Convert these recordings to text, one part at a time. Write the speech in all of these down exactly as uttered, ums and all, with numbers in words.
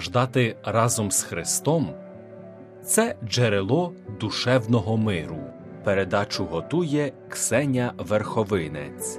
страждати разом з Христом – це джерело душевного миру. Передачу готує Ксеня Верховинець.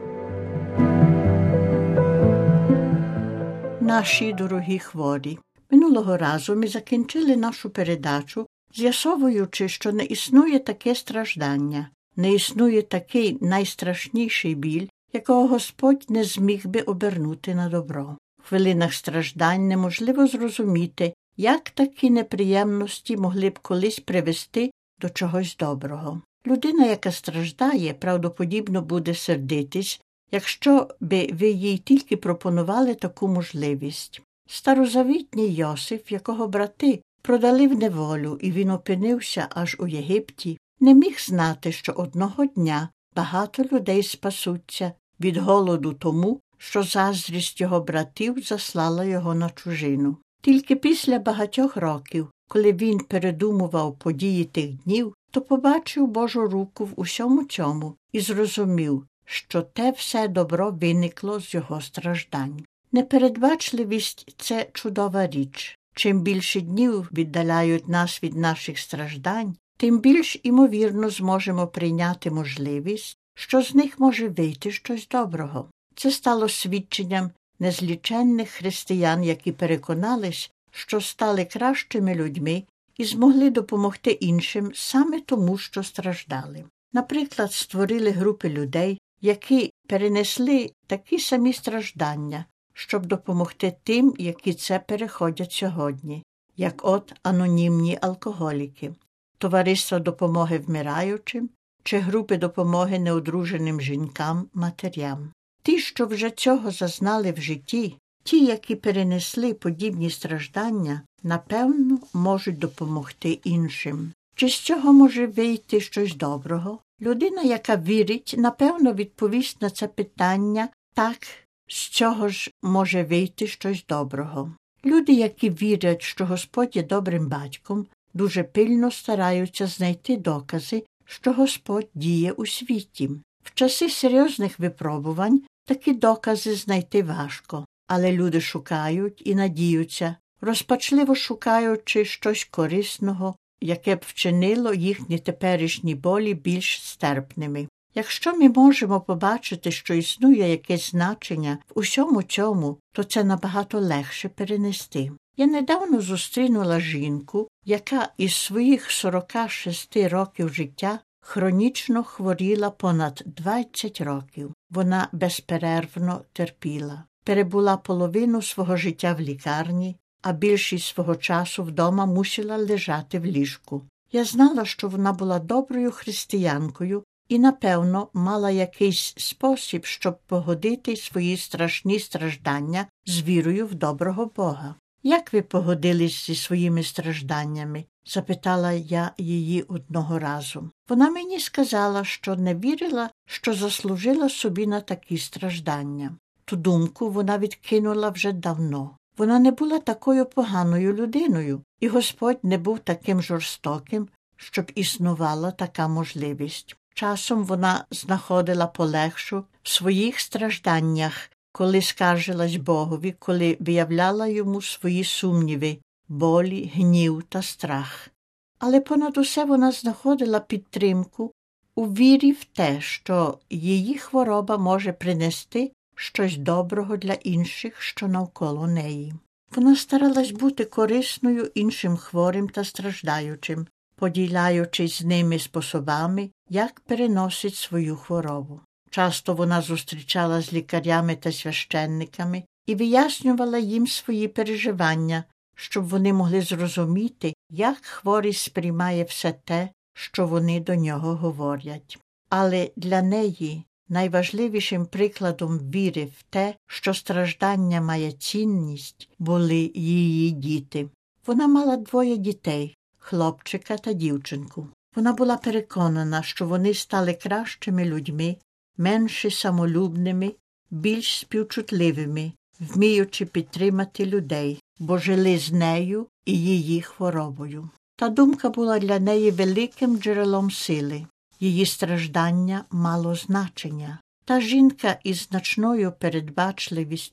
Наші дорогі хворі, минулого разу ми закінчили нашу передачу, з'ясовуючи, що не існує таке страждання, не існує такий найстрашніший біль, якого Господь не зміг би обернути на добро. В хвилинах страждань неможливо зрозуміти, як такі неприємності могли б колись привести до чогось доброго. Людина, яка страждає, правдоподібно буде сердитись, якщо би ви їй тільки пропонували таку можливість. Старозавітній Йосиф, якого брати продали в неволю, і він опинився аж у Єгипті, не міг знати, що одного дня багато людей спасуться від голоду тому, що заздрість його братів заслала його на чужину. Тільки після багатьох років, коли він передумував події тих днів, то побачив Божу руку в усьому цьому і зрозумів, що те все добро виникло з його страждань. Непередбачливість – це чудова річ. Чим більше днів віддаляють нас від наших страждань, тим більш імовірно зможемо прийняти можливість, що з них може вийти щось доброго. Це стало свідченням незліченних християн, які переконались, що стали кращими людьми і змогли допомогти іншим саме тому, що страждали. Наприклад, створили групи людей, які перенесли такі самі страждання, щоб допомогти тим, які це переходять сьогодні, як от анонімні алкоголіки, товариства допомоги вмираючим чи групи допомоги неодруженим жінкам, матерям. Ті, що вже цього зазнали в житті, ті, які перенесли подібні страждання, напевно, можуть допомогти іншим. Чи з цього може вийти щось доброго? Людина, яка вірить, напевно, відповість на це питання так, з цього ж може вийти щось доброго. Люди, які вірять, що Господь є добрим батьком, дуже пильно стараються знайти докази, що Господь діє у світі. В часи серйозних випробувань такі докази знайти важко, але люди шукають і надіються, розпачливо шукаючи щось корисного, яке б вчинило їхні теперішні болі більш стерпними. Якщо ми можемо побачити, що існує якесь значення в усьому цьому, то це набагато легше перенести. Я недавно зустрінула жінку, яка із своїх сорока шести років життя хронічно хворіла понад двадцять років. Вона безперервно терпіла. Перебула половину свого життя в лікарні, а більшість свого часу вдома мусила лежати в ліжку. Я знала, що вона була доброю християнкою і, напевно, мала якийсь спосіб, щоб погодити свої страшні страждання з вірою в доброго Бога. «Як ви погодились зі своїми стражданнями?» – запитала я її одного разу. Вона мені сказала, що не вірила, що заслужила собі на такі страждання. Ту думку вона відкинула вже давно. Вона не була такою поганою людиною, і Господь не був таким жорстоким, щоб існувала така можливість. Часом вона знаходила полегшу в своїх стражданнях, коли скаржилась Богові, коли виявляла йому свої сумніви, болі, гнів та страх. Але понад усе вона знаходила підтримку у вірі в те, що її хвороба може принести щось доброго для інших, що навколо неї. Вона старалась бути корисною іншим хворим та страждаючим, поділяючись з ними способами, як переносить свою хворобу. Часто вона зустрічала з лікарями та священниками і вияснювала їм свої переживання, щоб вони могли зрозуміти, як хворий сприймає все те, що вони до нього говорять. Але для неї найважливішим прикладом віри в те, що страждання має цінність, були її діти. Вона мала двоє дітей – хлопчика та дівчинку. Вона була переконана, що вони стали кращими людьми, менше самолюбними, більш співчутливими, вміючи підтримати людей, бо жили з нею і її хворобою. Та думка була для неї великим джерелом сили. Її страждання мало значення. Та жінка із значною передбачливістю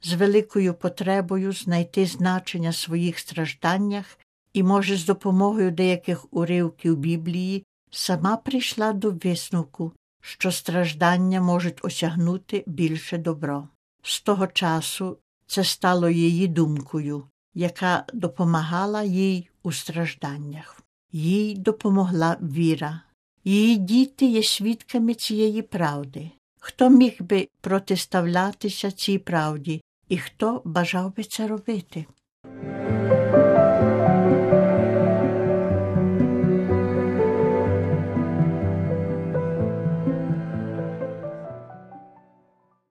з великою потребою знайти значення в своїх стражданнях і, може, з допомогою деяких уривків Біблії сама прийшла до висновку, що страждання можуть осягнути більше добро. З того часу це стало її думкою, яка допомагала їй у стражданнях. Їй допомогла віра. Її діти є свідками цієї правди. Хто міг би протиставлятися цій правді і хто бажав би це робити?